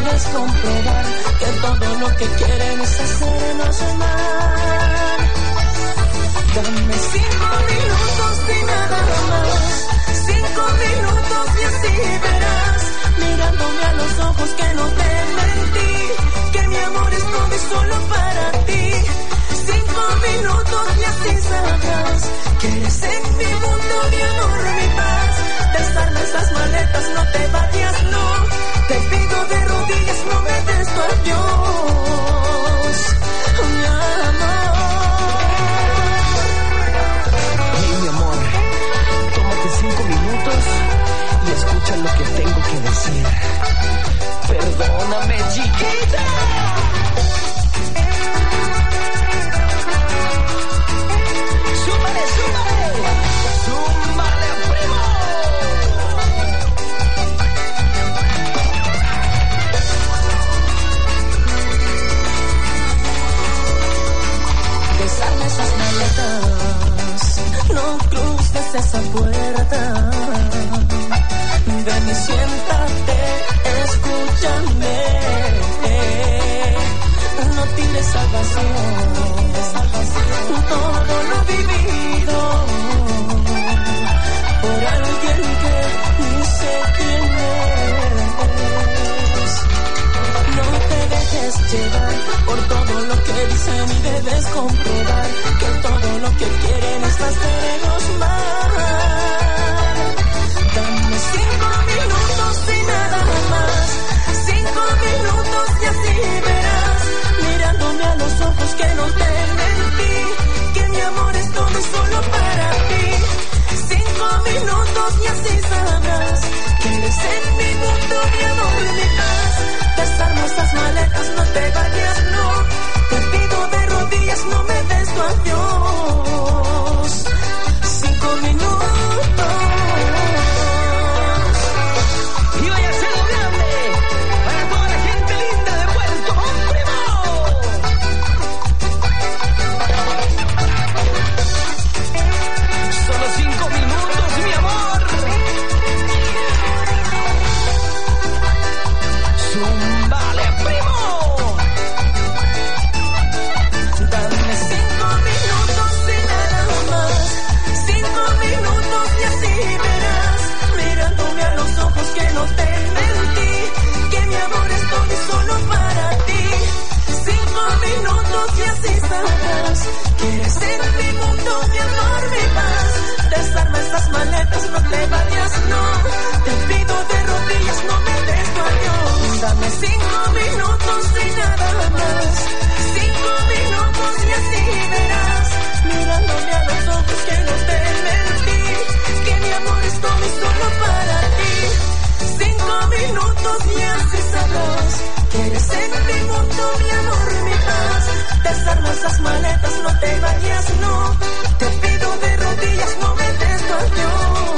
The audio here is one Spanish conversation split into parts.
debes comprobar que todo lo que quieren es hacernos mal. Dame 5 minutos y nada más, 5 minutos y así verás, mirándome a los ojos que no te mentí, que mi amor es todo y solo para ti. 5 minutos y así sabrás que eres en mi mundo, mi amor, mi paz. Desarma esas maletas, no te vayas, no. Te pido de rodillas, no me des tu adiós, mi amor. Hey, mi amor, tómate 5 minutos y escucha lo que tengo que decir. Perdóname, chiquita. ¡Súmale, súmale! ¡Súmale, primo! Desarma esas maletas, no cruces esa puerta. Ven y siéntate, escúchame. No tires al vacío todo lo vivido por alguien que ni sé quién es. No te dejes llevar por todo lo que dicen y debes comprobar que todo lo que quieren es hacernos mal. Dame 5 minutos y nada más, 5 minutos y así verás, mirándome a los ojos que no te mentí, que mi amor es todo y solo para ti. 5 minutos y así sabrás que eres en mi mundo, mi amor, mi paz. Desarma esas maletas, no te vayas, no. Te pido de rodillas, no me des tu adiós. 5 minutos. Y vaya a ser grande para toda la gente linda de Puerto Montt, primo. Solo 5 minutos, mi amor. Zúmbale, primo. Dame 5 minutos y nada más, 5 minutos y así verás, mirándome a los ojos que no te mentí, que mi amor es todo y solo para ti. 5 minutos y así sabrás que eres en mi mundo, mi amor, mi paz. Desarma esas maletas, no te vayas, no. Te pido de rodillas, no me des tu adiós. Dame 5 minutos y nada más, 5 minutos y así verás, mirándome a los ojos que no te mentí, que mi amor es todo y solo para ti. 5 minutos y así sabrás que eres en mi mundo, mi amor, mi paz. Desarma esas maletas, no te vayas, no. Te pido de rodillas, no me des tu adiós.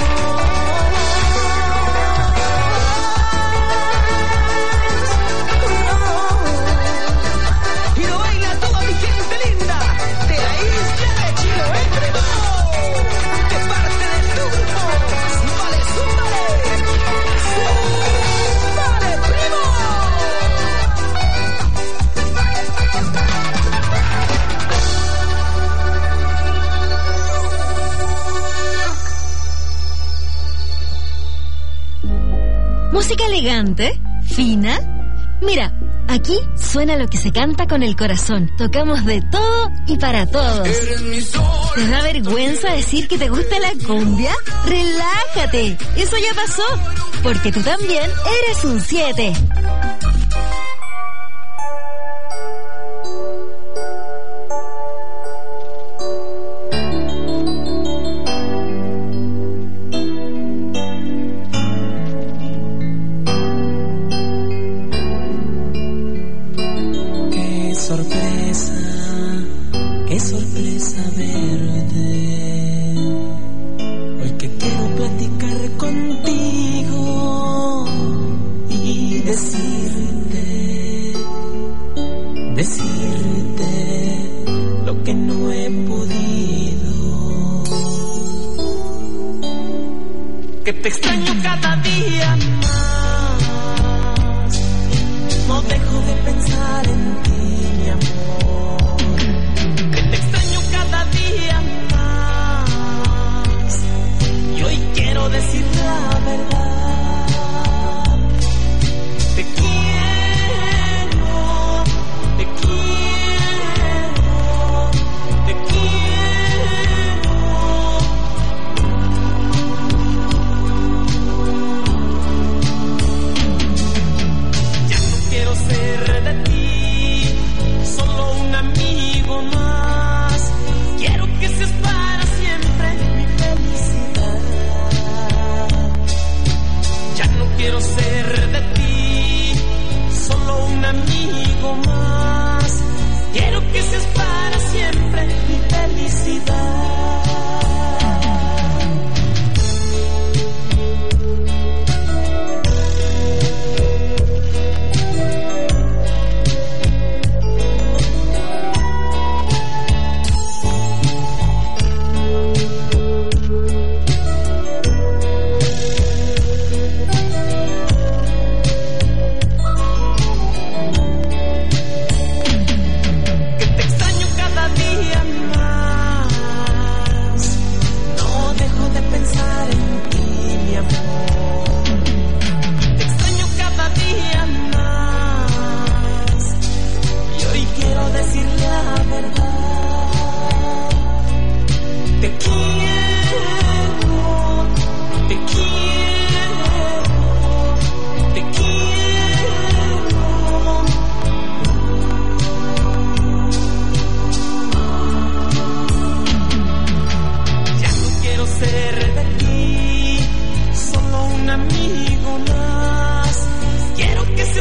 Y lo baila toda mi gente linda de la isla de Chiloé, primo. De parte del grupo. Zúmbale, zúmbale. Zúmbale, primo. Música elegante, fina. Mira, aquí suena lo que se canta con el corazón. Tocamos de todo y para todos. ¿Te da vergüenza decir que te gusta la cumbia? ¡Relájate! Eso ya pasó, porque tú también eres un 7. Qué sorpresa verte. Hoy que quiero platicar contigo y decirte lo que no he podido. Que te extraño cada día más,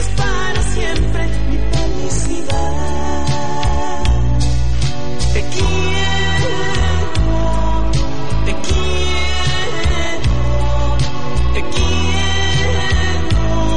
seas para siempre mi felicidad. Te quiero, te quiero, te quiero.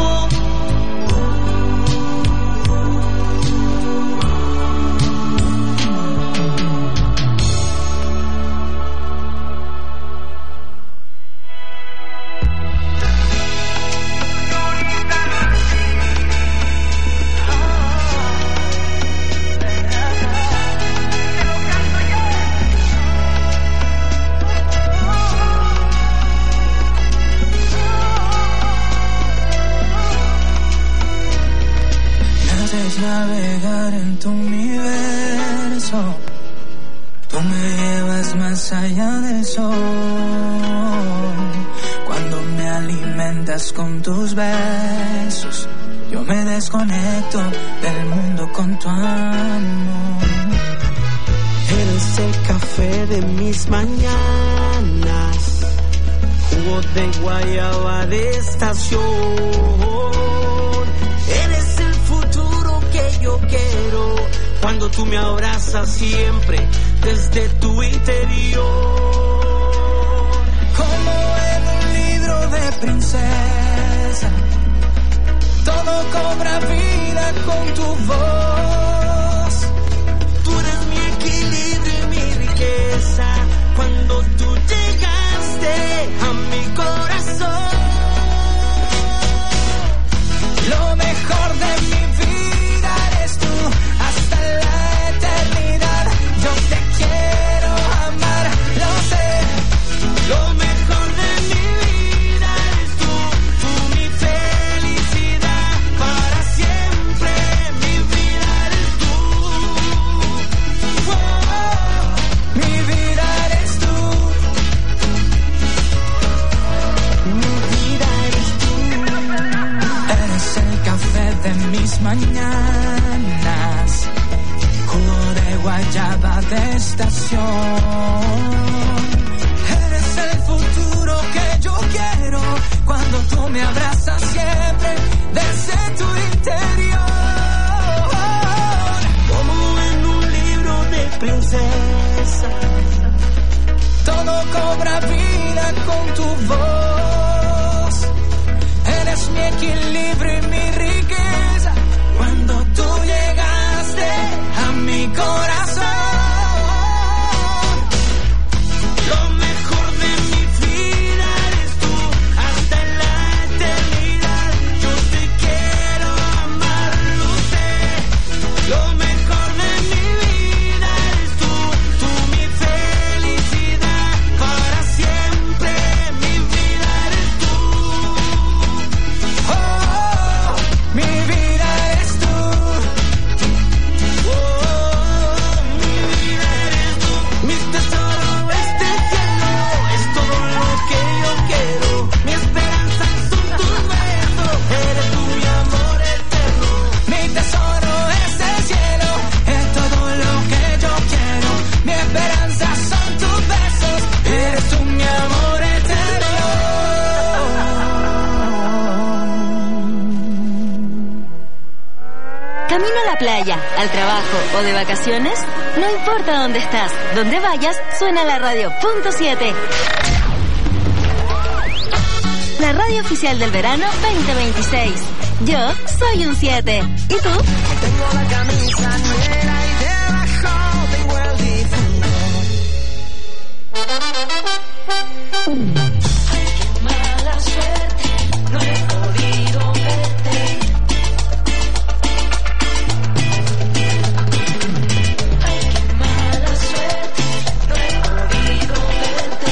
Navegar en tu universo, tú me llevas más allá del sol. Cuando me alimentas con tus besos, yo me desconecto del mundo con tu amor. Eres el café de mis mañanas, jugo de guayaba de estación. Eres el futuro que yo quiero, cuando tú me abrazas siempre desde tu interior. Como en un libro de princesa, todo cobra vida con tu voz. Tú eres mi equilibrio y mi riqueza, cuando tú llegaste a mi corazón. Lo mejor de mi vida eres tú, hasta la eternidad. Yo te quiero amar, lo sé. Lo mejor de mi vida eres tú mi felicidad para siempre. Mi vida eres tú. Oh, mi vida eres tú. Mi vida eres tú. Eres el café de mis mañanas, jugo de guayaba de estación. Eres el futuro que yo quiero, cuando tú me abrazas siempre desde tu interior. Como en un libro de princesa, Todo cobra vida con tu voz. Eres mi equilibrio y mi riqueza, cuando tú llegaste a mi corazón. lo mejor de mi vida eres tú, hasta la eternidad. Yo te quiero amar, lo sé. Lo mejor de mi vida eres tú mi felicidad para siempre. Mi vida eres tú. Oh, mi vida eres tú. Oh, mi vida eres tú. Mi tesoro, este cielo es todo lo que yo quiero. Mi esperanza son tus besos. Eres tú mi amor eterno. Mi tesoro es el cielo, es todo lo que yo quiero. Mi esperanza son tus besos, eres tú mi amor eterno. Camino a la playa, al trabajo o de vacaciones, no importa dónde estás, donde vayas, suena la radio. Punto 7. La radio oficial del verano 2026. Yo soy un 7. ¿Y tú? Tengo la camisa negra y debajo tengo el difunto. Ay, qué mala suerte, no he podido verte. Ay, qué mala suerte, no he podido verte.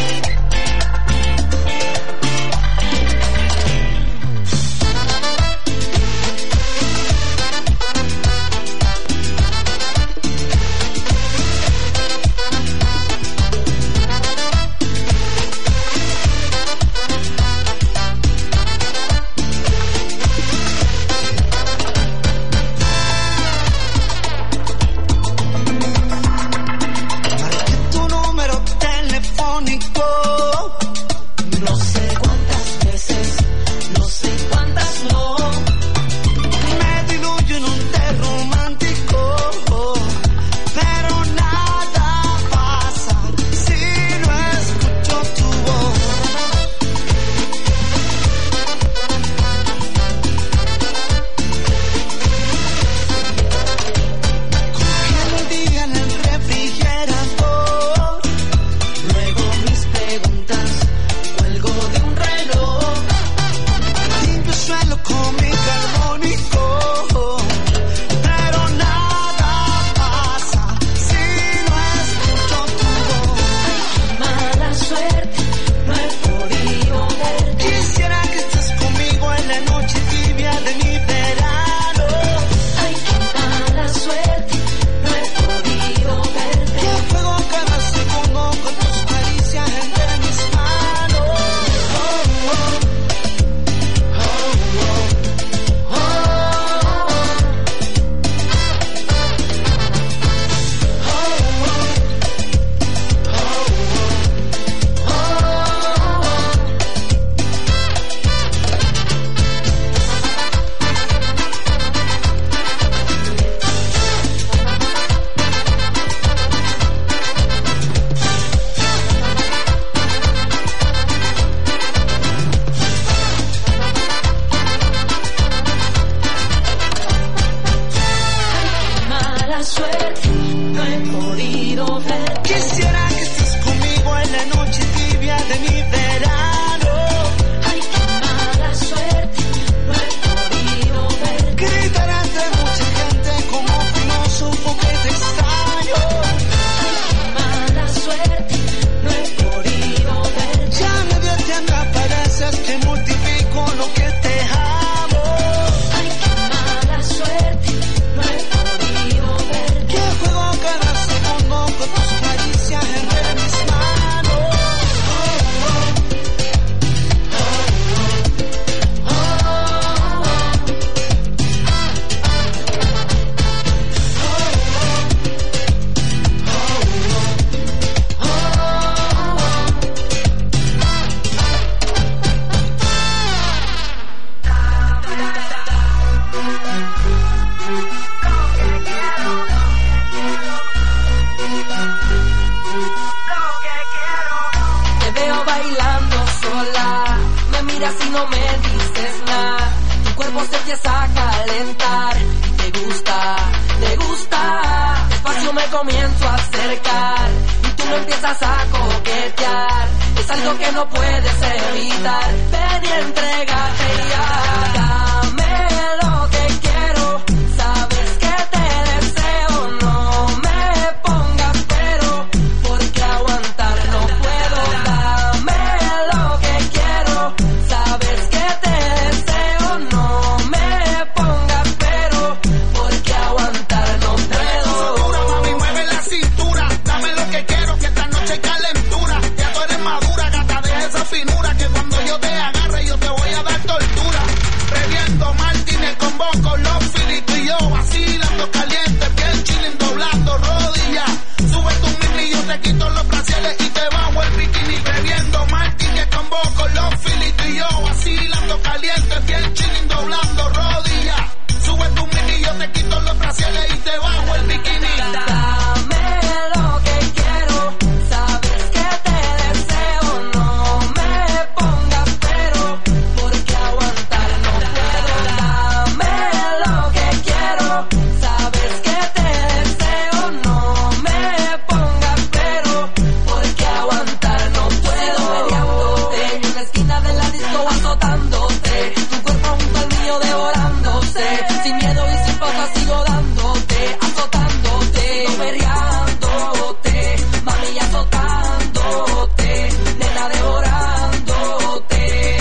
empiezas a coquetear, es algo que no puedes evitar. Ven y entrégate ya, dame lo que quiero, sabes que te deseo, no me pongas pero, porque aguantar no puedo. Dame lo que quiero, sabes que te deseo, no me pongas pero, porque aguantar no puedo. Mami, mueve la cintura, dame lo que quiero, que esta noche hay calentura. Ya tú eres madura, gata, deja esa finura, que cuando yo te agarre yo te voy a dar tortura. Bebiendo Martínez con vos, con los filitos y yo vacilando caliente, piel chilling, doblando rodillas. Sube tu mini, yo te quito los brasiles y te bajo el bikini. Bebiendo Martínez con vos, con los filitos y yo vacilando caliente, piel chilling, doblando rodillas. Sube tu mini, yo te quito los brasiles y te bajo el bikini. Dame lo que quiero, sabes que te deseo, no me pongas pero, porque aguantar no puedo. Dame lo que quiero, sabes que te deseo, no me pongas pero, porque aguantar no puedo. Peleándote en una esquina de la disco azotándote, tu cuerpo junto al mío devorándose, sin miedo y sin pausa sigo dándote, azotándote, peleándote, mami azotándote, nena devorándote.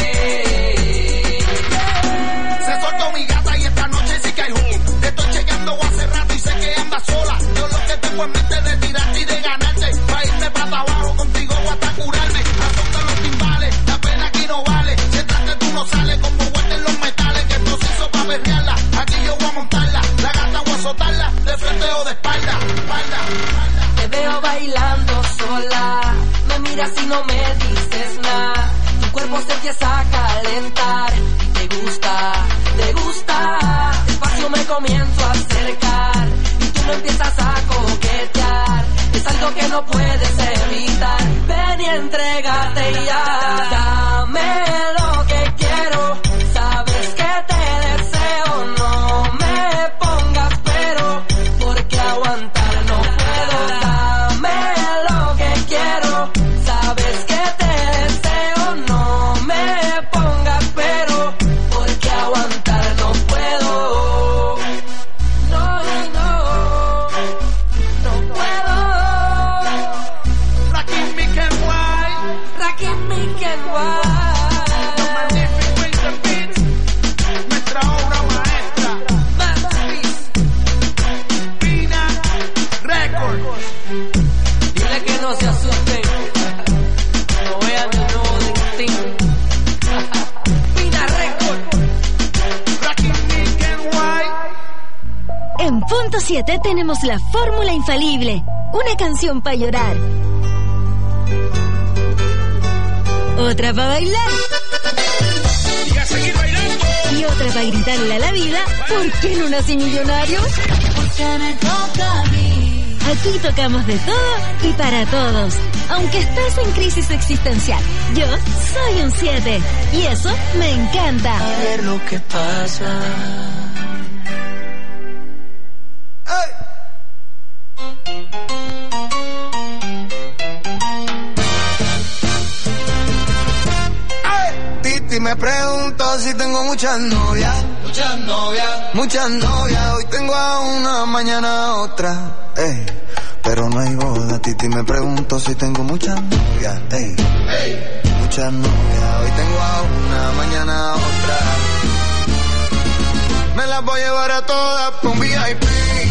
Se soltó mi gata y esta noche sí que hay jugo. Te estoy chequeando hace rato y sé que andas sola. Yo lo que tengo en mente es de tirarte y de ganarte, pa' irme plata abajo contigo o hasta curarme. Azota los timbales, la pena aquí no vale. Si entraste tú no sales como vuelten los metales, que esto se hizo pa' berrearla. Aquí yo voy a montarla, la gata voy a azotarla, de frente o de espalda, espalda. Te veo bailando sola, me miras y no me dices nada. Tu cuerpo se empieza a calentar y te gusta, despacio me comienzo a acercar y tú me empiezas a coquetear, es algo que no puedes evitar. Ven y entrégate ya, dame lo que quiero, sabes que te deseo, no me pongas pero, porque aguantar no puedo. Dame lo que quiero, sabes que te deseo, no me pongas pero, porque aguantar no puedo. No puedo. Rakim Miken White, Rakim Miken los magníficos Winter Beats, nuestra obra maestra, Masterpiece. Pina Records. Dile que no se asusten, no vean el nuevo distinto. Pina Record. Rakim Miken White. En punto 7 tenemos la fórmula infalible. Una canción para llorar. Otra para bailar. Y a seguir bailando. Y otra para gritarle a la vida, ¿por qué no nací millonario? Porque me toca a mí. Aquí tocamos de todo y para todos. Aunque estés en crisis existencial, yo soy un 7. Y eso me encanta. A ver lo que pasa. Titi me pregunto si tengo muchas novias. Muchas novias. Hoy tengo a una, mañana a otra. Pero no hay boda. Titi me pregunto si tengo muchas novias. Muchas novias. Hoy tengo a una, mañana a otra. Me las voy a llevar a todas pa' un VIP.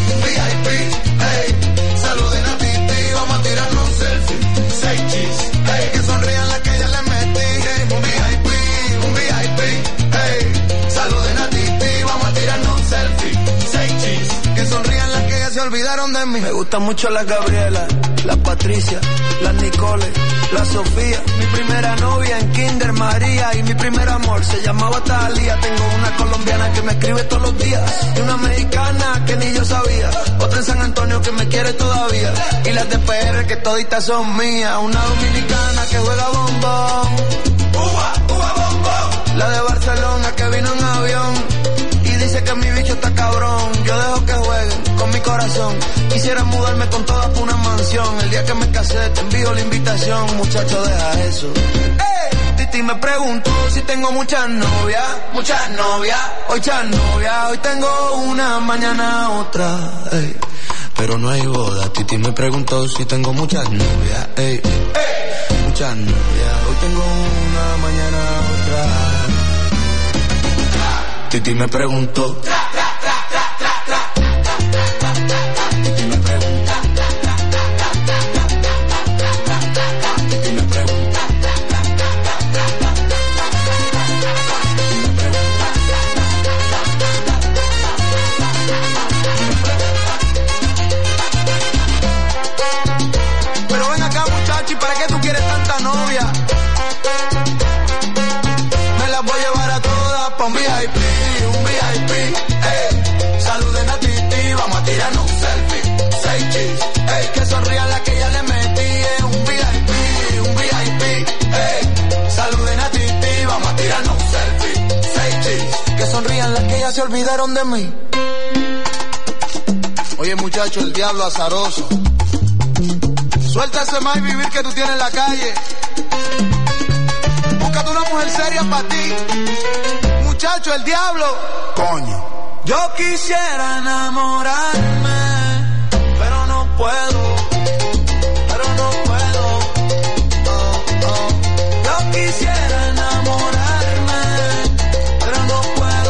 Saluden a Titi, vamos a tirarnos un selfie. 6 cheese, que sonrían las que ya les metí. Un VIP, saluden a Titi, vamos a tirarnos un selfie. 6 cheese, que sonrían las que ya se olvidaron de mí. Me gustan mucho las Gabriela, las Patricia, las Nicole, la Sofía. Mi primera novia en Kinder María y mi primer amor se llamaba Talía. Tengo una colombiana que me escribe todos los días y una mexicana que ni yo sabía. Otra en San Antonio que me quiere todavía y las de PR que toditas son mías. Una dominicana que juega bombón, uva bombón. La de Barcelona que vino en avión y dice que mi bicho está cabrón. Yo dejo que jueguen con mi corazón. Quisiera mudarme con todas por una mansión. mansión. El día que me casé te envío la invitación. Muchacho, deja eso. Titi me preguntó si tengo muchas novias. Muchas novias, muchas novias. Hoy tengo una, mañana otra. Ey. Pero no hay boda. Titi me preguntó si tengo muchas novias. Ey. Muchas novias. Hoy tengo una, mañana otra. Titi me preguntó. Titi me pregunta. Titi me pregunta. Pero ven acá, muchachi, ¿para qué tú quieres tanta novia? Me las voy a llevar a todas pa' un VIP, ey. Saluden a Titi, vamos a tirarnos un selfie. 6 chis, ey, que sonrían las que ya le metí. Un VIP, ey. Saluden a Titi, vamos a tirarnos un selfie. 6 chis, que sonrían las que ya se olvidaron de mí. Oye, muchacho, el diablo azaroso. Suelta ese más y vivir que tú tienes en la calle. Búscate una mujer seria para ti. Muchacho, el diablo. Coño. Yo quisiera enamorarme, pero no puedo. Yo quisiera enamorarme, pero no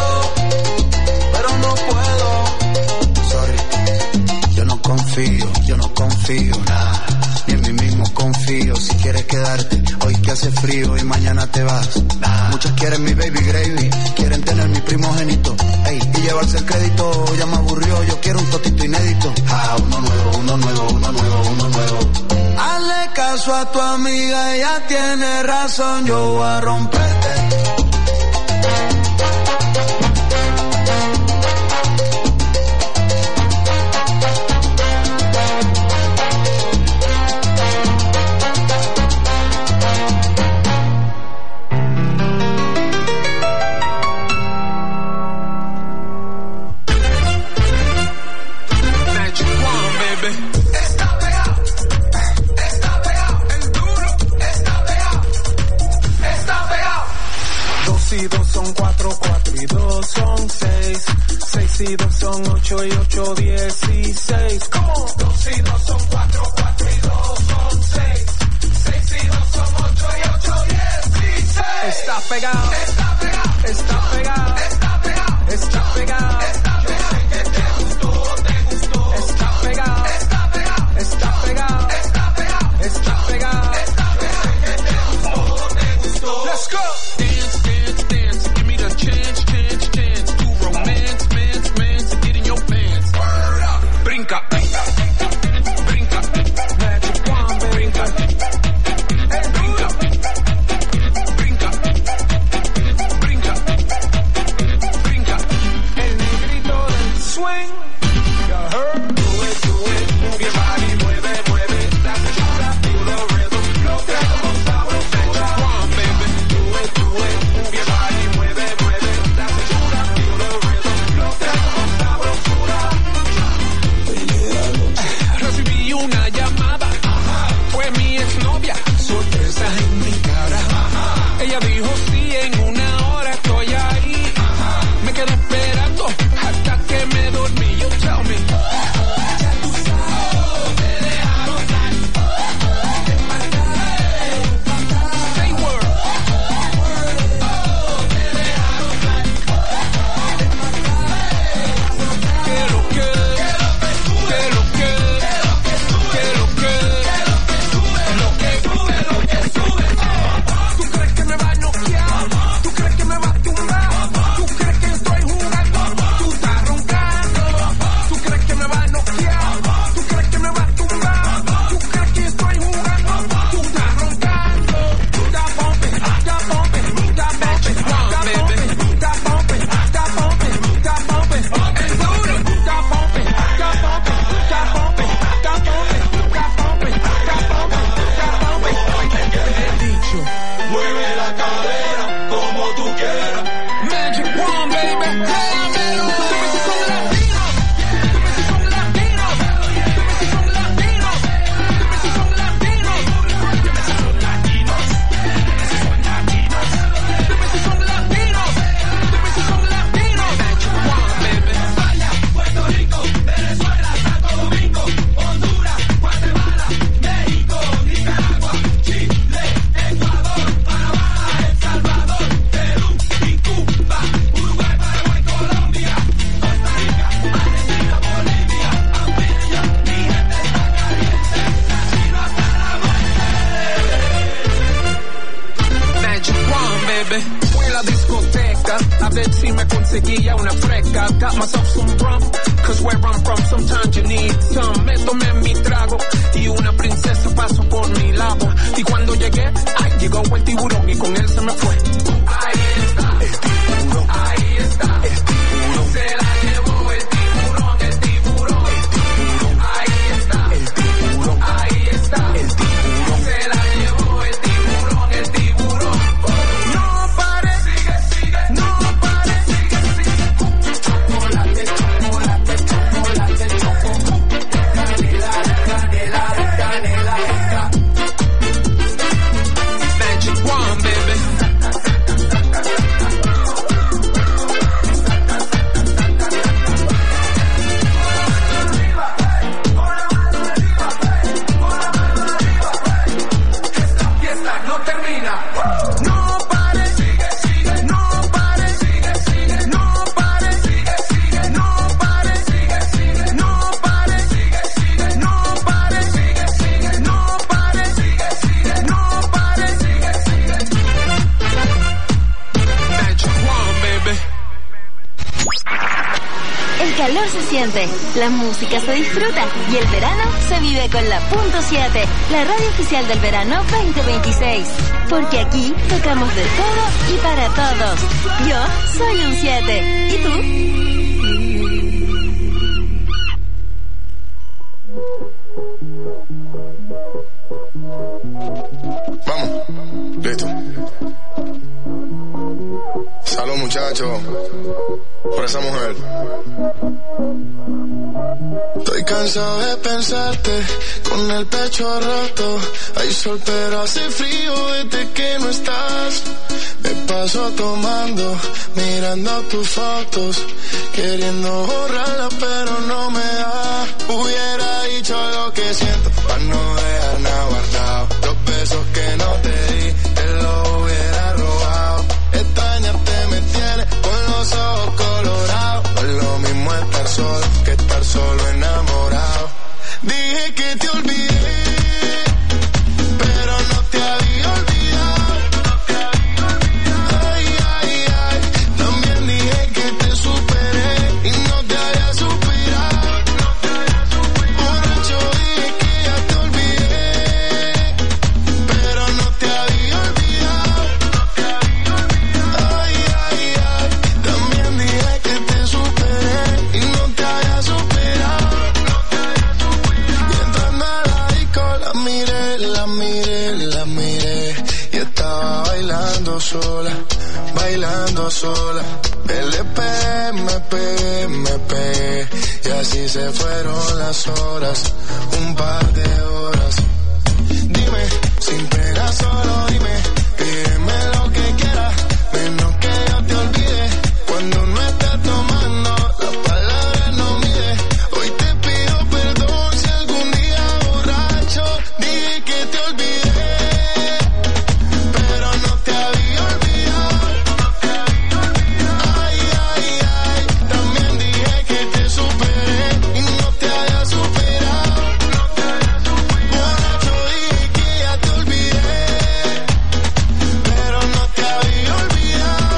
puedo. Sorry. Yo no confío, nada. Ni en mí mismo confío. Si quieres quedarte, hoy que hace frío y mañana te vas. Muchas quieren mi baby gravy, quieren tener mi primogénito, ey, y llevarse el crédito. Ya me aburrió, yo quiero un totito inédito. Uno nuevo. Hazle caso a tu amiga, ella tiene razón. Yo voy a romperte. y 2 son 8 y 8, 16. ¿Cómo? 2 y 2 son 4, 4 y 2 son 6. 6 y 2 son 8 y 8, 16. Está pegado, está pegado, está pegado, está pegado, está pegado. Yo sé que te gustó, te gustó. Está pegado, está pegado, está pegado, está pegado, está pegado. Yo sé que te gustó, te gustó. Let's go. Dance, dance, dance, give me the chance, chance, chance. Do romance, mance, mance, and get in your pants. Word up, brinca, brinca, brinca. Magic wand, brinca, brinca, brinca, brinca, brinca. El negrito del swing, you heard, do it, move your body, mueve, mueve. La cintura, feel the rhythm, lo que hagamos sabrosura. Magic wand, baby, do it, move your body, mueve, mueve. La cintura, feel the rhythm, lo que hagamos sabrosura. Recibí una llamada, fue mi exnovia, sorpresa en mi cara. Ella dijo sí, en 1 hora estoy ahí. Me quedé esperando hasta que me dormí. got myself some rum, cause where I'm from sometimes you need some. Me tomé mi trago y una princesa pasó por mi lado. Y cuando llegué, ay, llegó el tiburón y con él se me fue. Ahí está, el tiburón. Ahí está, el tiburón. Se la llevó el tiburón, el tiburón. El tiburón. Ahí está, el tiburón. Ahí está, el tiburón. Se la llevó el tiburón, el tiburón. No pare, sigue, sigue. No pare, sigue, sigue. Chocolate, chocolate, chocolate, chocolate. Canela, canela, canela, canela. Magic Wand, baby. Esta fiesta no termina. No pare, sigue, sigue. No pare, sigue, sigue. No pare, sigue, sigue. No pare, sigue, sigue. No pare, sigue, sigue. No pare, sigue, sigue. No pare, sigue, sigue. No pare, sigue, sigue. Magic Wand, baby. El calor se siente, la música se disfruta y el verano se vive con la .7, la radio oficial del verano 2026. Porque aquí tocamos de todo y para todos. Yo soy un 7. ¿Y tú? Vamos, listo. Salud, muchachos, por esa mujer. Estoy cansado de pensarte con el pecho roto. Hay sol pero hace frío desde que no estás. Me paso tomando, mirando tus fotos, queriendo borrarlas pero no me da. Hubiera dicho lo que siento para no dejar nada guardado. Los besos que no te di, te los hubiera robado. Extrañarte me tiene con los ojos colorados. No es lo mismo estar solo que estar solo enamorado. Dije que te olvidé, pero no te había olvidado. Ay, ay, ay. También dije que te superé y no te había superado. Borracho dije que ya te olvidé, pero no te había olvidado. Ay, ay, ay. También dije que te superé y no te había superado. Y entrando a la disco la miré, la miré, la miré. Y estaba bailando sola, bailando sola. Le pegué, me pegué, me pegué. Y así se fueron las horas, un par de horas. Dime, sin pena solo dime, pídeme lo que quieras, menos que yo te olvide. Cuando no estés tomando, las palabras no mide. Hoy te pido perdón si algún día borracho dije que te olvidé, pero no te había olvidado. Ay, ay, ay. También dije que te superé y no te había superado. Borracho dije que ya te olvidé, pero no te había olvidado.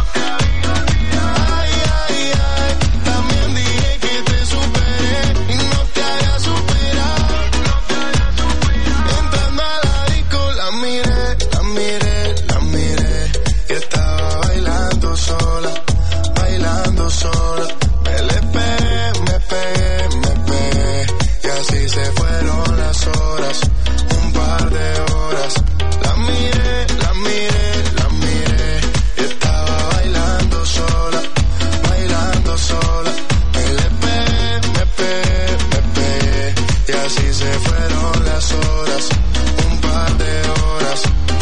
Ay, ay, ay. También dije que te superé y no te había superado. Entrando a la disco la miré, la miré, la miré. Y estaba bailando sola, bailando sola. Me pegué, me pegué, me pegué. Y así se fueron las horas, un par de horas. La miré, la miré, la miré. Y estaba bailando sola, bailando sola. Me pegué, me pegué, me pegué. Y así se fueron las horas, un par de horas.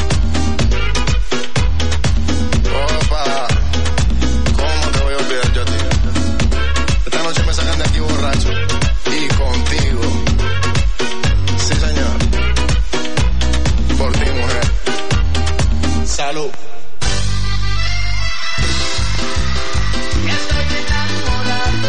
Opa, ¿cómo te voy a olvidar yo a ti? Esta noche me sacan de aquí borracho y contigo. Sí, señor. Por ti, mujer. Salud. Estoy enamorado.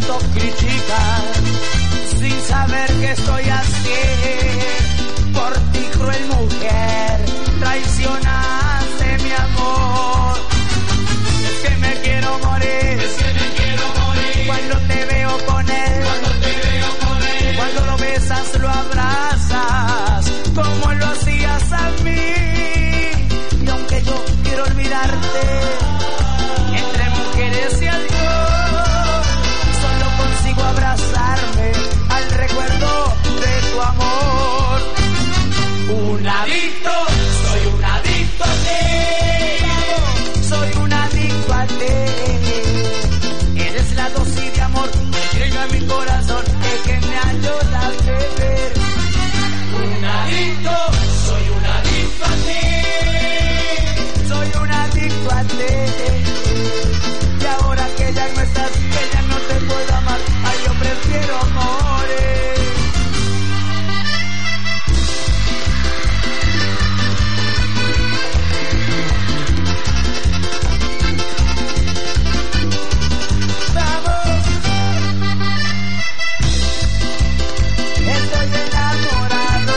adicto criticar, sin saber que estoy así. Por ti, cruel mujer, traicionaste mi amor. Es que me quiero morir, cuando te veo con él, cuando lo besas, lo abrazas, como lo hacías a mí. Y aunque yo quiero olvidarte, entre mujeres y alcohol, solo consigo abrazarme al recuerdo de tu amor. Un adicto, soy un adicto a ti, soy un adicto a ti. Eres la dosis de amor que llega a mi corazón y que me ayuda a beber. Un adicto, soy un adicto a ti, soy un adicto a ti. Y ahora que ya no estás, que ya no te puedo amar, ay, yo prefiero morir. Estoy enamorado.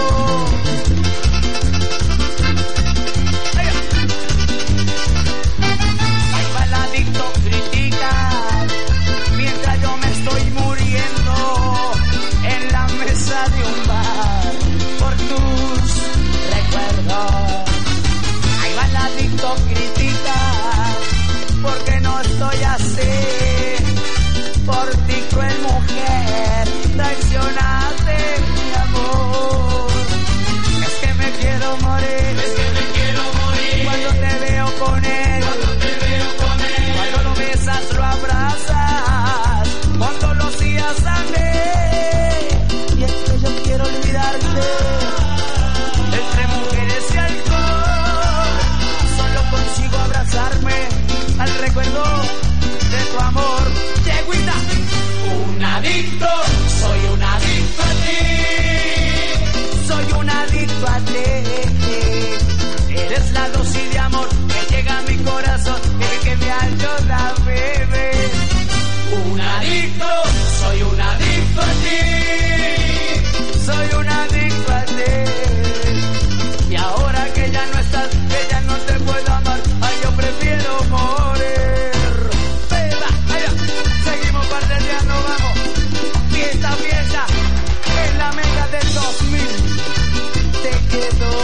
Ahí va el adicto criticar, mientras yo me estoy muriendo en la mesa de un bar por tus recuerdos. Ahí va el adicto criticar, porque no estoy así. Por ti, cruel mujer, traicionaste mi amor. Es que me quiero morir, cuando te veo con él, cuando lo besas, lo abrazas, cuando lo hacías a mí. Y es que yo quiero olvidarte, entre mujeres y alcohol, solo consigo abrazarme al recuerdo de tu amor. Yeguita, un adicto, soy un adicto a ti, soy un adicto a ti. Eres la dosis de amor que llega a mi corazón y que me ayuda a beber. Un adicto, soy un adicto a ti, soy un adicto a ti. Y ahora que ya no estás, que ya no te puedo amar, ay, yo prefiero morir. Beba, allá, seguimos parteando, vamos. Fiesta, fiesta, en la mega del 2000. Te quedó.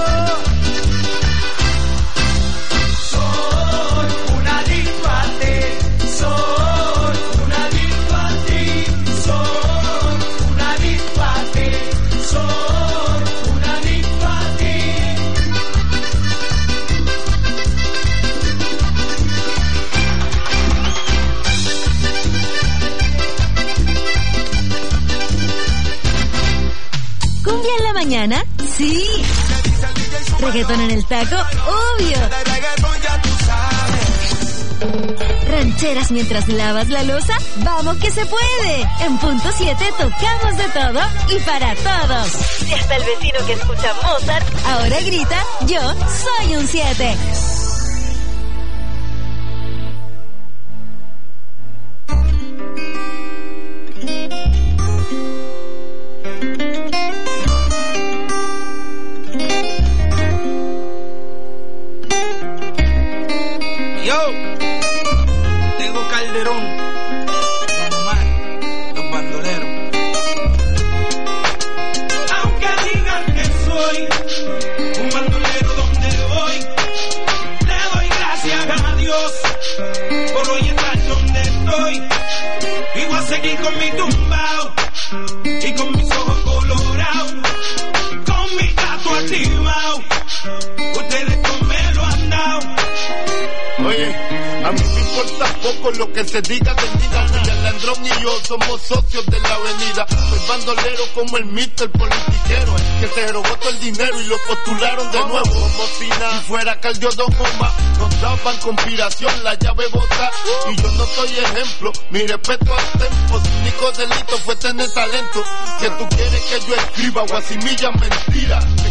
Soy un adicto a ti, soy un adicto a ti, soy un adicto a ti, soy un adicto a ti. ¿Cumbia en la mañana? Sí. ¿Reggaetón en el taco? Obvio. ¿Rancheras mientras lavas la loza? ¡Vamos que se puede! En punto 7 tocamos de todo y para todos. Y hasta el vecino que escucha Mozart ahora grita, yo soy un 7. Yo, tengo Calderón, Don Omar, los bandoleros. Aunque digan que soy un bandolero donde voy, le doy gracias a Dios por hoy estar donde estoy. Y voy a seguir con mi tumbao y con mis ojos colorados, con mi gato activado. Ustedes no me lo han dado. Oye, a mí me importa poco lo que se diga de mí. El Landrón y yo somos socios de la avenida. Soy bandolero como el Mr. Politiquero, que se robó todo el dinero y lo postularon de nuevo. Como si nada fuera Caldiodón Bomba. Nos daban conspiración, la llave bota. Y yo no soy ejemplo, mi respeto al tempo. Su único delito fue tener talento. Que tú quieres que yo escriba guasimillas mentiras.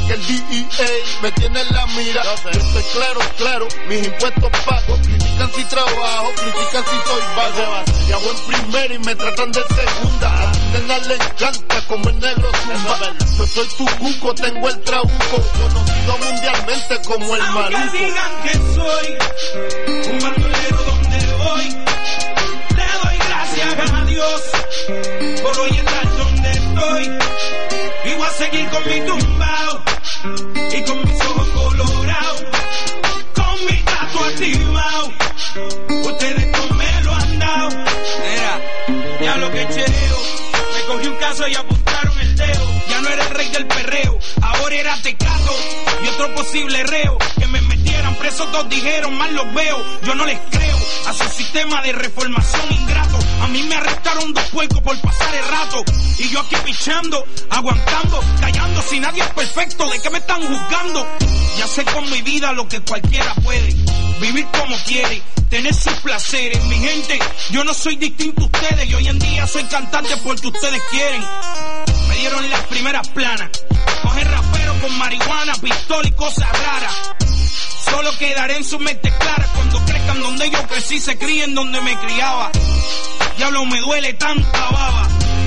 que el DEA me tiene en la mira. Yo estoy claro, mis impuestos pago. Critican si trabajo, critican si soy vago. Y hago en primera y me tratan de segunda. A mi nena le encanta como el negro zumba. Yo soy tu cuco, tengo el trabuco, conocido mundialmente como el maluco. Aunque digan que soy un bandolero donde voy, le doy gracias a Dios por hoy estar donde estoy. Y voy a seguir con mi tumbao y con mis ojos colorados, con mi tato activado. Ustedes no me lo han dado. Mira, ya lo que cheo, me cogí un caso y apuntaron el dedo. Ya no era el rey del perreo, ahora era Tecato y otro posible reo. Que me metieran preso, todos dijeron, mal los veo. Yo no les creo a su sistema de reformación ingrato. A mí me arrestaron 2 puercos por pasar el rato. Y yo aquí pichando, aguantando, callando. Si nadie es perfecto, ¿de qué me están juzgando? Ya sé con mi vida lo que cualquiera puede. Vivir como quiere, tener sus placeres. Mi gente, yo no soy distinto a ustedes. Y hoy en día soy cantante porque ustedes quieren. Me dieron las primeras planas. Coger rapero con marihuana, pistola y cosas raras. Solo quedaré en su mente clara cuando crezcan donde yo crecí, se críen donde me criaba. Diablo, me duele tanta baba.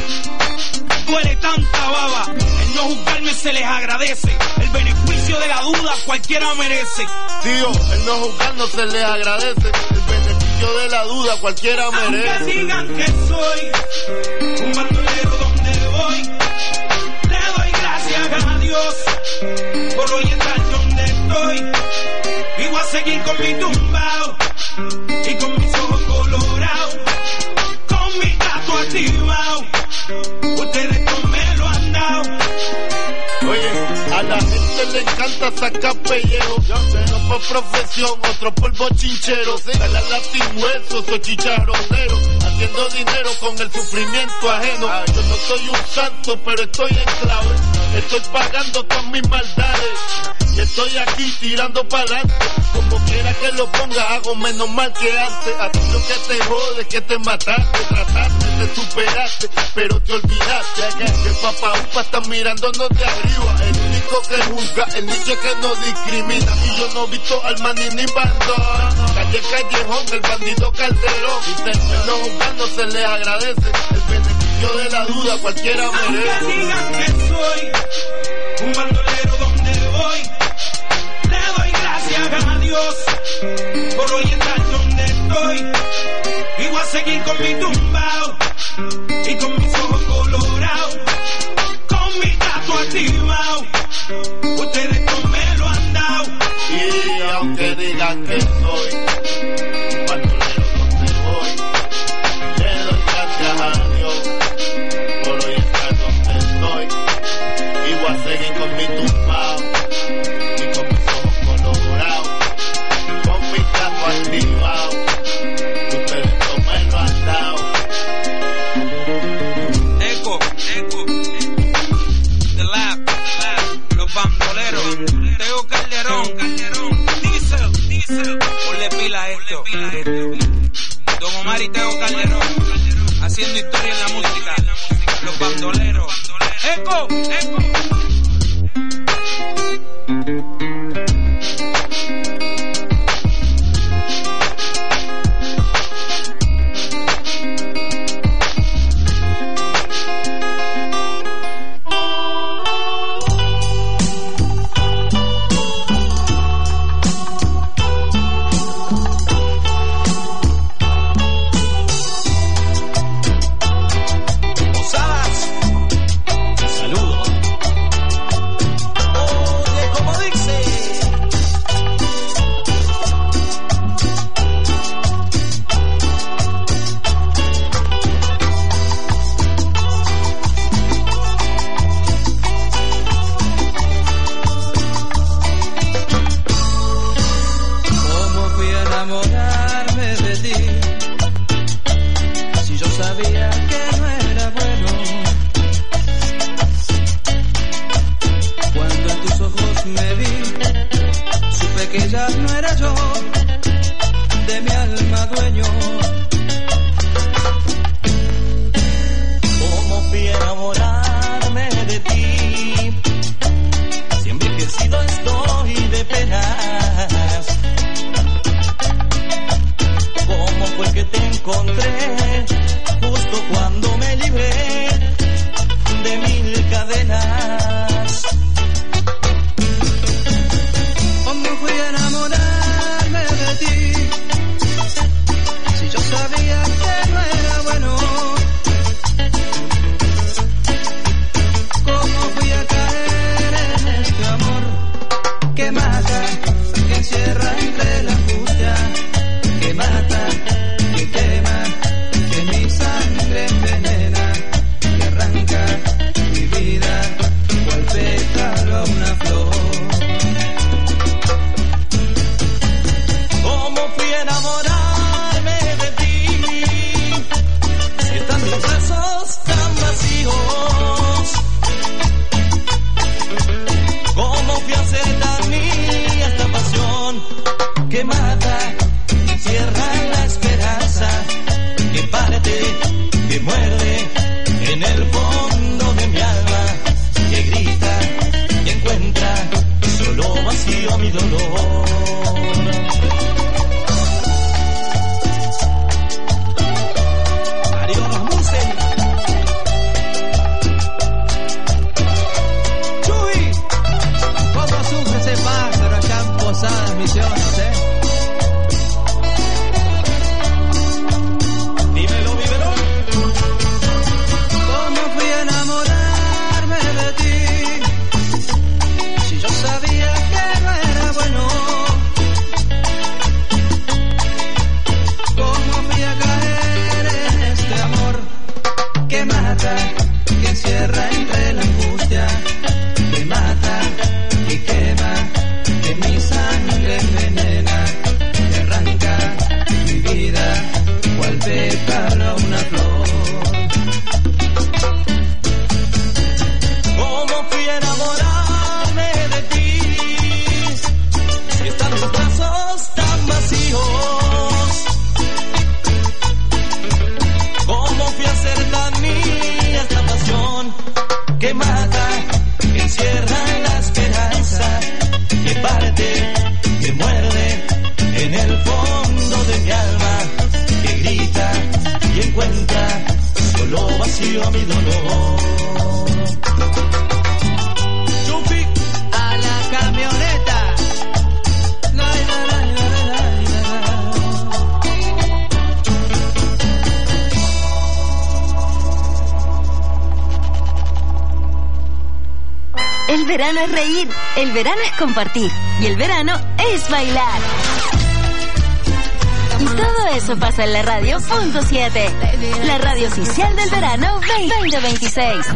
Duele tanta baba. El no juzgarme se les agradece. El beneficio de la duda cualquiera merece. Tío, el no juzgarnos se les agradece. El beneficio de la duda cualquiera merece. Aunque digan que soy un bandolero donde voy, le doy gracias a Dios por hoy estar donde estoy. Y voy a seguir con mi tumbao y con mis ojos colorados, con mi tato activado. Ustedes no me lo han dado. Oye, a la gente le encanta sacar pellejo. Uno por profesión, otro por bochinchero. Dale al latín huesos o chicharronero, haciendo dinero con el sufrimiento ajeno. Yo no soy un santo, pero estoy en clave. Estoy pagando todas mis maldades. Y estoy aquí tirando para adelante. Como quiera que lo ponga, hago menos mal que antes. A ti lo que te jode es que te mataste, trataste, te superaste, pero te olvidaste que el papá upa está mirándonos de arriba. El único que juzga, el nicho que no discrimina. Y yo no he visto al maní ni bandón. Calle Callejón, el bandido Calderón. Dicen que no juzgando se les agradece. El beneficio de la duda cualquiera merece. Aunque digan que soy un bandolero donde voy, le doy gracias a Dios por hoy estar donde estoy. Y voy a seguir con mi tumbao y con mis ojos colorados, con mi tato activado. Ustedes no me lo han dado. Y aunque digan que soy un bandolero donde voy, le doy gracias a Dios por hoy estar donde estoy. Y voy a seguir con mi tumbao y con mis ojos colorados, con mi tato activado. Ustedes no me lo han dado. Eco, The Lab, Los Bandoleros, Teo Calderón, Diesel, ponle pila a esto. Don Omar y Teo Calderón, haciendo historia en la música. Los Bandoleros. Eco. que muerde en el fondo de mi alma, que grita y encuentra solo vacío mi dolor. Darío Rasmussen. Chuy, ¿cómo sufre ese pájaro allá en Posadas Misiones, Dímelo, Biberón. ¿Cómo fui a enamorarme de ti? Si yo sabía que no era bueno. ¿Cómo fui a caer en este amor que mata, que encierra entre la angustia, que mata, que quema, que mi sangre envenena, que arranca mi vida cual pétalo a una flor? ¿Cómo fui a enamorarme de ti? Si están tus brazos tan vacíos. ¿Cómo fui a hacer tan mía esta pasión que mata, que encierra la esperanza, que parte, que muerde en el fondo de mi alma, que grita y encuentra solo vacío mi dolor? Chupi A la camioneta. La, la, la, la, la, la, El verano es reír, el verano es compartir y el verano es bailar. Y todo eso pasa en la radio .7, la radio oficial del verano 2026.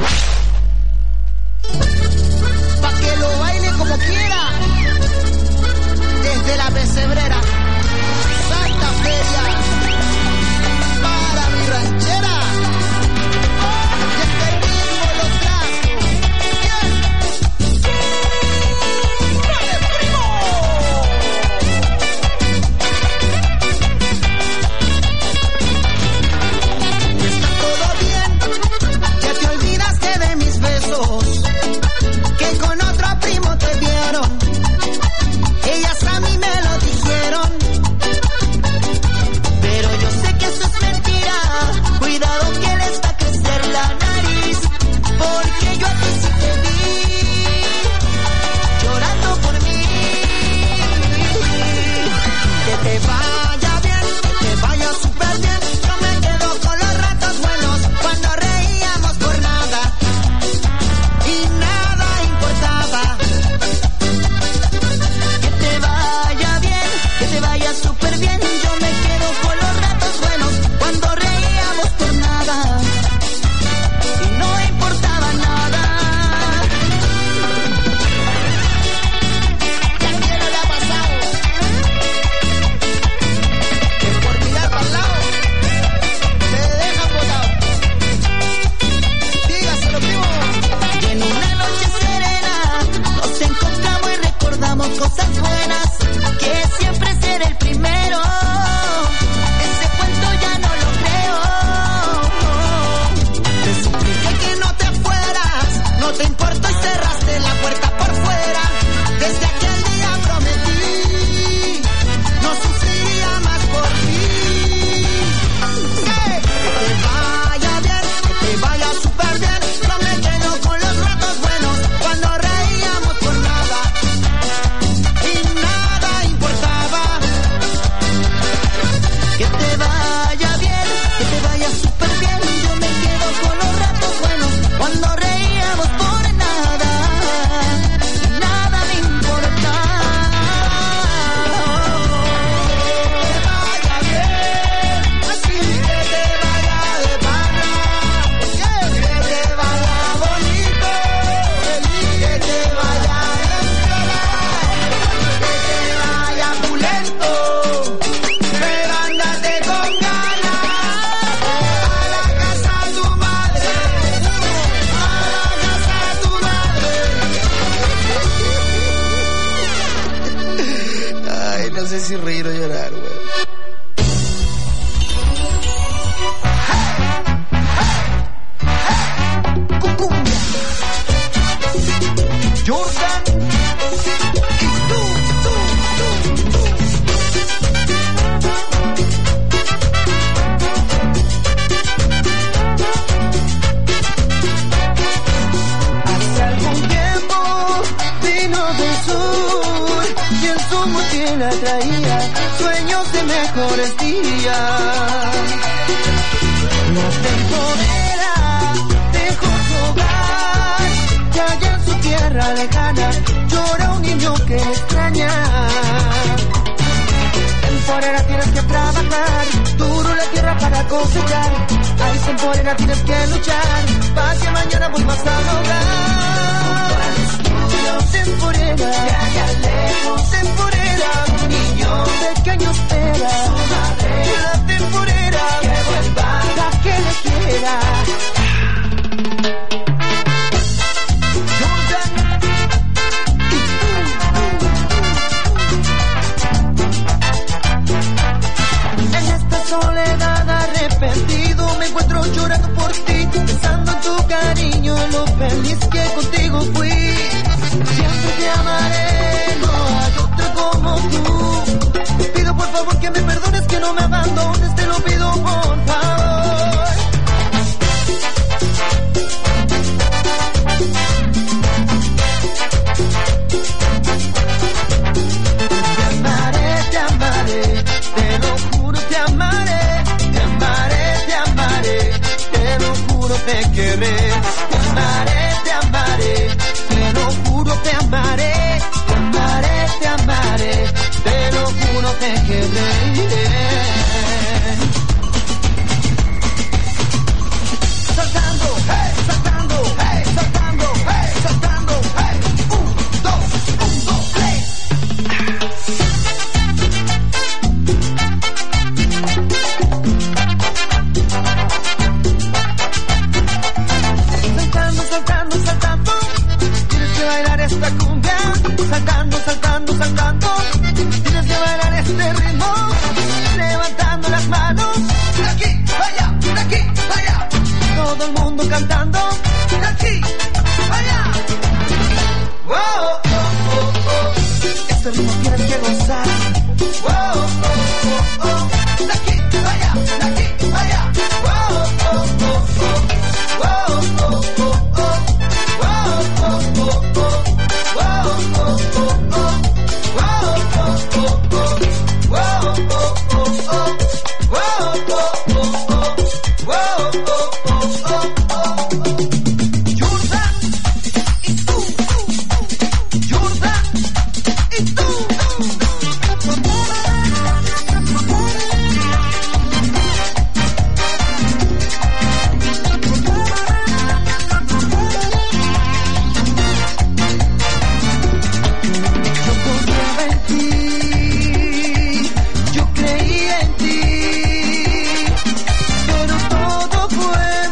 Pa' que lo baile como quiera. Desde la pesebrera, Santa Feria, para mi ranchera. Y este ritmo lo trazo. ¡Dale, primo! Está todo bien, ya te olvidaste de mis besos, que con otro primo te vieron. Ellas a mí me lo dijeron. Jordan y tú. Hace algún tiempo vino del sur y en su mochila traía sueños de mejores días. La temporera dejó su hogar y allá en su tierra lejana llora un niño que extraña. Temporera tienes que trabajar duro la tierra para cosechar. Ay, temporera tienes que luchar para que mañana vuelvas al hogar. Temporera, de allá lejos, temporera, un niño pequeño espera. La temporera, que vuelva la que le quiera. En esta soledad arrepentido me encuentro llorando por ti, pensando en tu cariño, en lo feliz que contigo fui. Siempre te amaré, no hay otro como tú. Te pido por favor que me perdones, que no me abandones, te lo pido por favor. Te amaré, te lo juro, te amaré. Te amaré, te lo juro, te querré. Te amaré, te lo juro, te amaré. Te amaré, te lo juro, te querré. Saltando, hey, saltando, hey, saltando, hey, saltando, hey. 1, 2, 3. Saltando, saltando, tienes que bailar esta cumbia. Saltando, saltando, saltando, tienes que bailar este ritmo. Levantando las manos, de aquí, allá, de aquí, allá. Todo el mundo cantando, de aquí, allá. Wow, oh, oh, oh. Este ritmo tienes que gozar. Wow, oh, oh, oh. De aquí, allá, de aquí, allá. Wow, oh, oh, oh. Wow, oh, oh, oh. Yo creí en ti, pero todo fue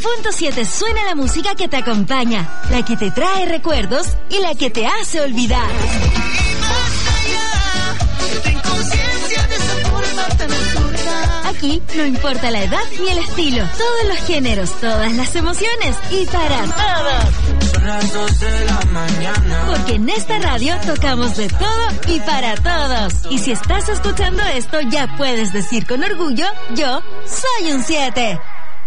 91.7 suena la música que te acompaña, la que te trae recuerdos y la que te hace olvidar. Aquí no importa la edad ni el estilo, todos los géneros, todas las emociones y para todos. Son las 2 de la mañana. Porque en esta radio tocamos de todo y para todos. Y si estás escuchando esto, ya puedes decir con orgullo, yo soy un 7.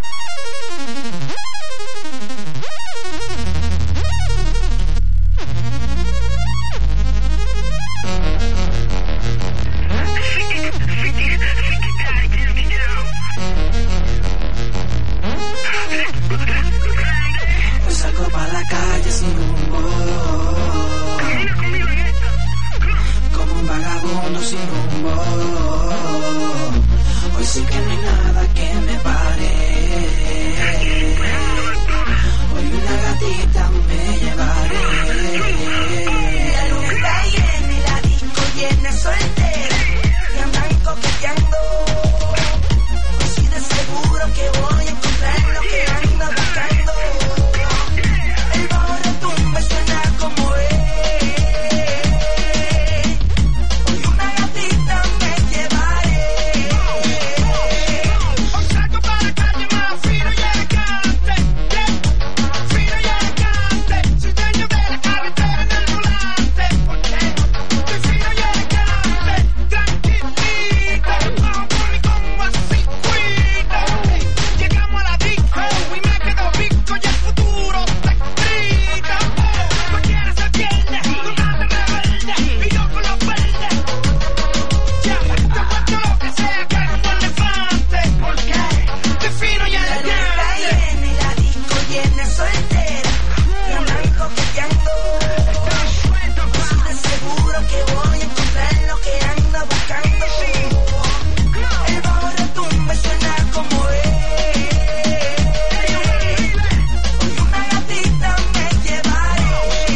Salgo pa' la calle sin rumbo, como un vagabundo sin rumbo. Hoy sí que no hay nada que me pare. Hoy una gatita me llevaré. La luna está llena y la disco llena soltera y andan coqueteando. Hoy sí de seguro que voy a encontrar lo que ando buscando. El bajo retumba y suena como es. Hoy una gatita me llevaré. Hoy salgo para la calle más fino y elegante, fino y elegante. Soy dueño de la carretera en el volante, porque soy fino y elegante, tranquilito, bajo por mi combo así, cuida. Llegamos a la disco y me quedo pico y el futuro está escrito. Cualquiera se pierde, tú nada rebelde, y yo con los verdes. Ya, te cuento lo que sea, que hago un elefante, porque soy fino y elegante. La luna está llena y la disco llena soltera y andan coqueteando. Estoy de seguro que voy a encontrar lo que ando buscando. El bajo retumba y suena como es. Hoy una gatita me llevaré.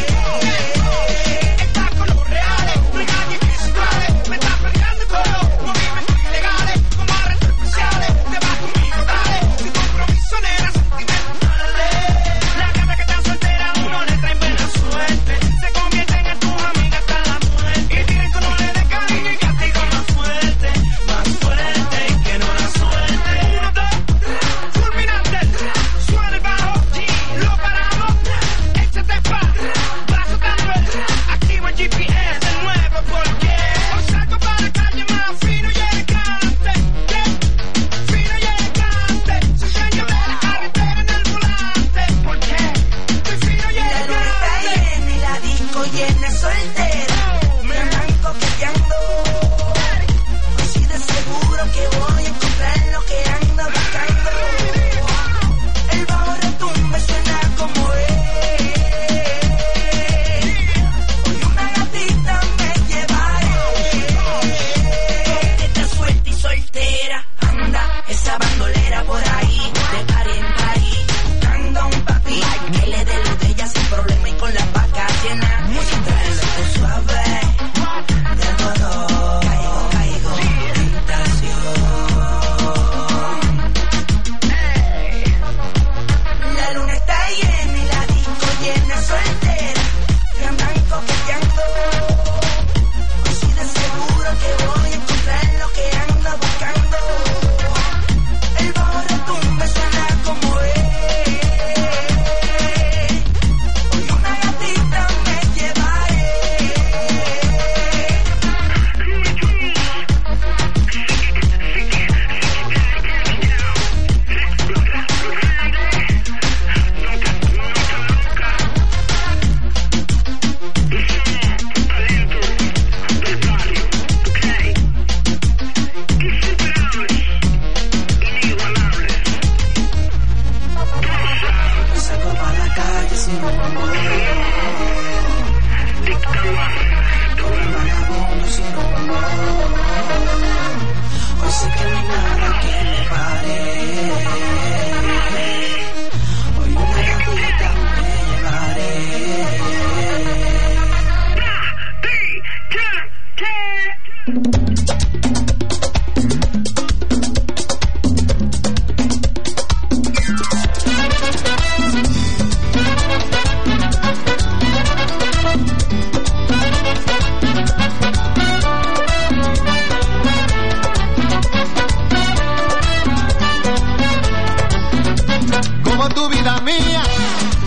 Está con los reales, regaños visuales. Me está pegando con los movimientos ilegales, como arrestos especiales. Te vas conmigo, dale, sin compromiso, nena, sentimentales. La gata que está soltera, uno le trae buena suerte. Se convierten en tus amigas hasta la muerte. Y tienen con no le dé cariño y castigo más fuerte y que no la suelte. 1, 2, fulminante, suena el bajo, lo paramos, échate pa', va soltando el, activo el GPS de nuevo porque hoy salgo para la calle más fino y elegante, fino y elegante. Soy dueño de la carretera en el volante, porque soy fino y elegante. La luna está llena y la disco llena soltera, me andan coqueteando. Hoy sí de seguro que voy a encontrar lo que ando buscando. El bajo retumba y suena como es. Hoy una gatita me llevaré. Coqueta suelta y soltera, anda esa bandolera por ahí, de party en party, buscando un papi que le dé lo de ella sin problema y con las vacas llenas. Trae lo suave, de algodón, caigo, tentación. La luna está llena y la disco llena soltera y andan coqueteando. Hoy sí de seguro que voy a encontrar lo que ando buscando. El bajo retumba y suena como es.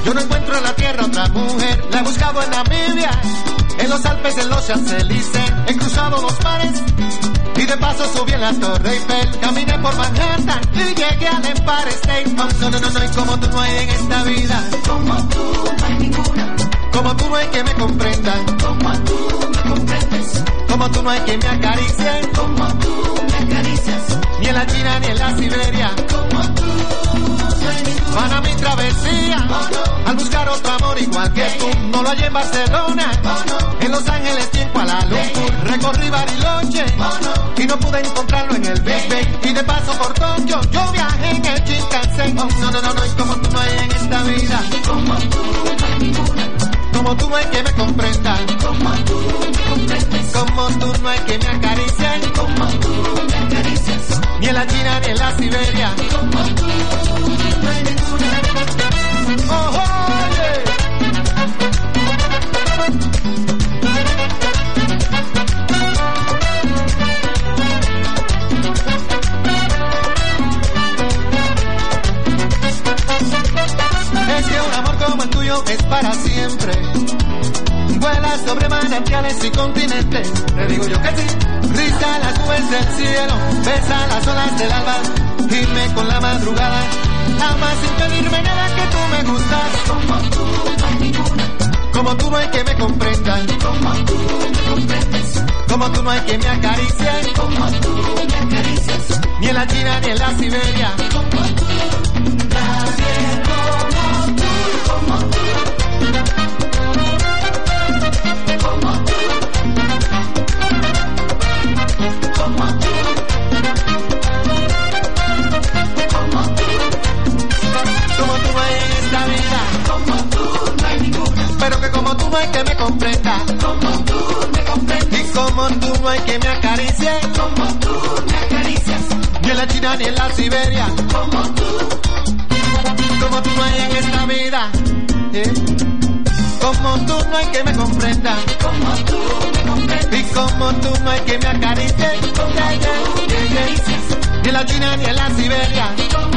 Yo no encuentro en la tierra otra mujer. La he buscado en Namibia, en los Alpes, en los Champs-Élysées. He cruzado los mares y de paso subí en la Torre Eiffel. Caminé por Manhattan y llegué al Empire State. No, y como tú no hay en esta vida. Como tú no hay ninguna. Como tú no hay que me comprenda. Como tú me comprendes. Como tú no hay que me acaricie. Como tú me acaricias. Ni en la China ni en la Siberia. Como tú no hay ninguna. Van a mi travesía, oh, no. Al buscar otro amor igual que tú. No lo hallé en Barcelona, oh, no. En Los Ángeles y en Kuala Lumpur. Recorrí Bariloche, oh, no. Y no pude encontrarlo en el Big Bang. Y de paso por Tokio, yo viajé en el Shinkansen. Oh, no, y como tú no hay en esta vida. Como tú no hay ninguna. Como tú no hay que me comprenda. Como tú me comprendes. Como tú no hay que me acaricie. Como tú me acaricias. Ni en la China ni en la Siberia. Como tú no hay ninguna. Oh, yeah. Es que un amor como el tuyo es para siempre. Vuela sobre manantiales y continentes. Te digo yo que sí. Risa las nubes del cielo, besa las olas del alba, gime con la madrugada. Amas sin pedirme nada, que tú me gustas. Como tú no hay ninguna. Como tú no hay que me comprendan. Como tú me comprendes. Como tú no hay que me acaricie. Como tú me acaricias. Ni en la China ni en la Siberia. Como tú. Nadie como tú. Como tú. Como tú. Como tú. Como tú. Como tú no hay en esta vida. Como tú no hay ninguna. Pero que como tú no hay que me comprenda. Como tú me comprendes. Y como tú no hay que me acaricie. Como tú me acaricias. Ni en la China ni en la Siberia. Como tú. Como tú no hay en esta vida. Como tú no hay que me comprenda. Como tú me comprendes. Y como tú no hay que me acaricie. Como tú me acaricias. Ni en la China ni en la Siberia. Como